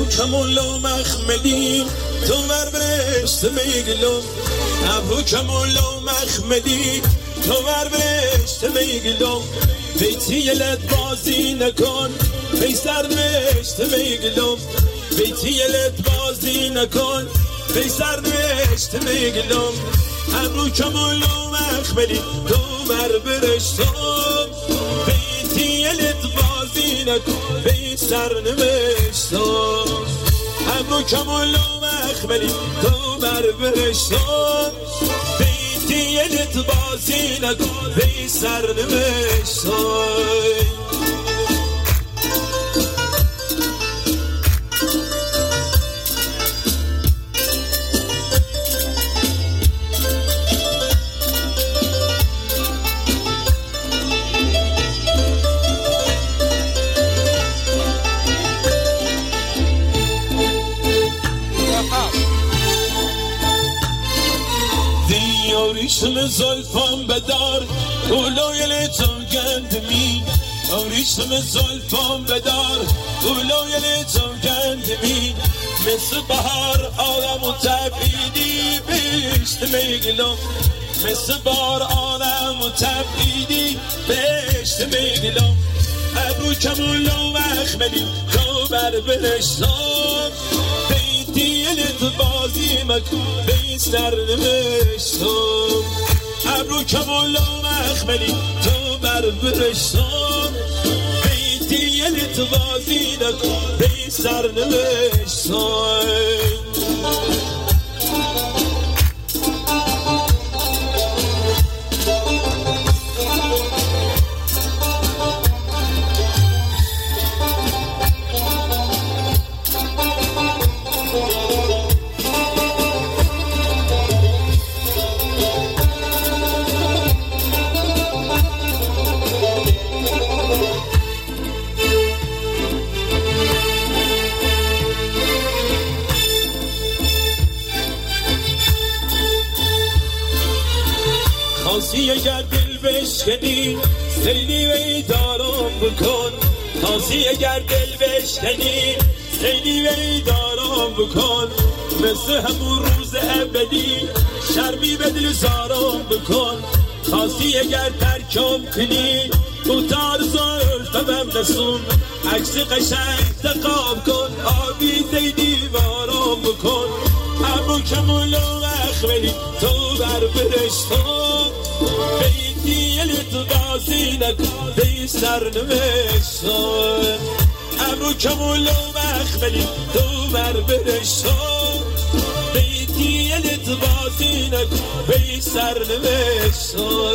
ابرو کمولو مخملی تو بربرشت میگلم ابرو کمولو مخملی تو بربرشت میگلم بیتی یلت بازی نکن بی سرنوشت میگلم بیتی یلت بازی نکن بی سرنوشت میگلم ابرو کمولو مخملی تو بربرشتم بیتی یلت بازی نکن بی سرنوشتم ابرو کمولو مخملی تو بربرشتم بیتی یلت بازی نکن بی سرنوشتم آریشم زلفان بدار اولوی تو گندمی آریشم زلفان بدار اولوی تو گندمی مثل بهار آدم و تبعیدی بشت میگلم مثل بهار آدم و تبعیدی بشت میگلم ابرو کمولو مخملی تو بربرشتم دیلت بازی مکن بی سرنوشتم ابرو کمولو مخملی تو بربرشتم بی دیلت بازی نکن بی سرنوشتم خاصی اگر دل بشکنی خیلی ویدارم بکن خاصی اگر دل بشکنی خیلی ویدارم بکن مثل همون روز ابدی شرمی به دل زارم بکن خاصی اگر ترکم کنی دوتار زلفم نسون عکس قشنگ تقام کن آبی دیوارم بکن ابرو کمولو مخملی تو بربرشتم بیتی یلت بازی نکن بی سرنوشتم ابرو کمولو مخملی تو بربرشتم بیتی یلت بازی نکن بی سرنوشتم